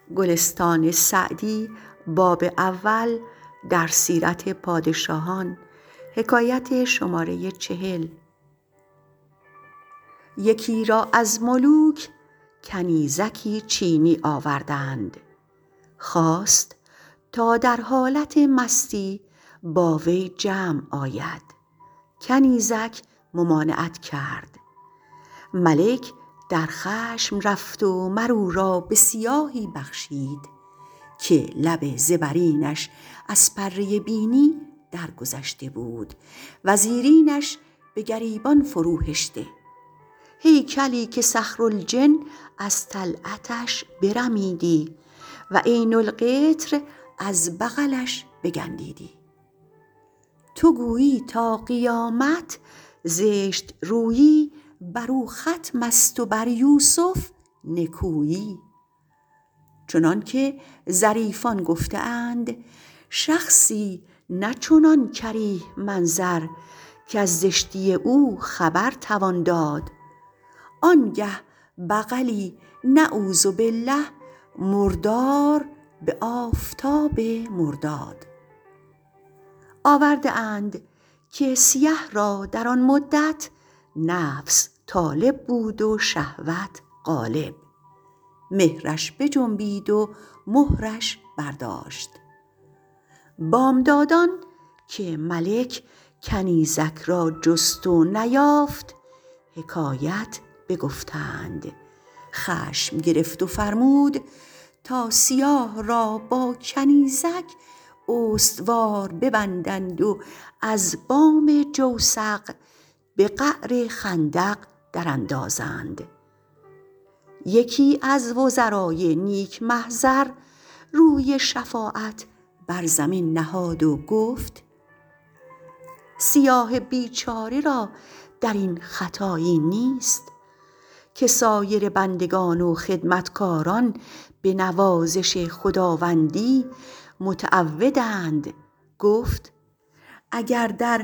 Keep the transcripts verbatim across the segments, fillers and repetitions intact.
یکی را از ملوک کنیزکی چینی آوردند، خواست تا در حالت مستی با وی جمع آید. کنیزک ممانعت کرد. ملک در خشم رفت و مر او را به سیاهی بخشید که لب زبرینش از پره بینی درگذشته بود و زیرینش به گریبان فرو هشته. هیکلی که صخرالجن از طلعتش برمیدی و عین القطر از بغلش بگندیدی. تو گویی تا قیامت زشت رویی بر او ختم است و بر یوسف نکویی. چنان که ظریفان گفته اند شخصی نه چنان کریه منظر کز زشتی او خبر توان داد. آنگه بغلی نعوذبالله مردار به آفتاب مرداد. آورده اند که سیه را در آن مدت نفس طالب بود و شهوت غالب. مهرش بجنبید و مهرش برداشت. بامدادان که ملک کنیزک را جست و نیافت حکایت بگفتند. خشم گرفت و فرمود تا سیاه را با کنیزک استوار ببندند و از بام جوسق به قعر خندق در اندازند. یکی از وزرای نیک محضر روی شفاعت بر زمین نهاد و گفت سیاه بیچاره را در این خطایی نیست که سایر بندگان و خدمتکاران به نوازش خداوندی متعودند. گفت اگر در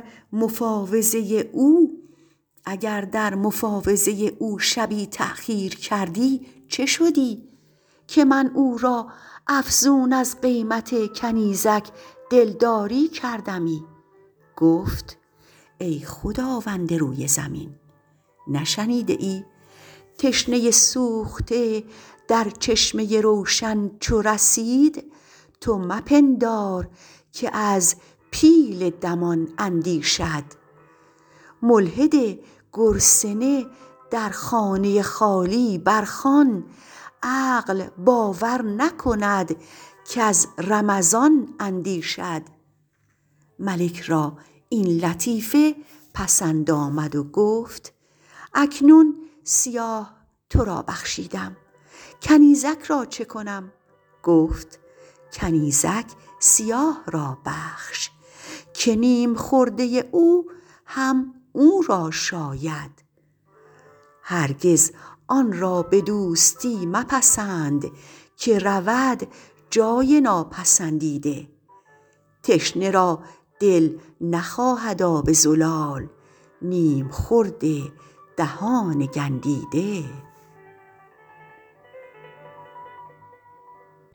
مفاوضه او شبی تأخیر کردی چه شدی که من او را افزون از قیمت کنیزک دلداری کردمی؟ گفت ای خداوند روی زمین، نشنیده ای تشنه سوخته در چشمه روشن چو رسید تو مپندار که از پیل دمان اندیشد. ملحد گرسنه در خانه خالی برخوان عقل باور نکند کز رمضان اندیشد. ملک را این لطیفه پسند آمد و گفت اکنون سیاه تو را بخشیدم، کنیزک را چه کنم؟ گفت کنیزک سیاه را بخش که نیم خورده او هم او را شاید. هرگز آن را به دوستی مپسند که رود جای ناپسندیده. تشنه را دل نخواهد آب زلال، نیم خورد دهان گندیده.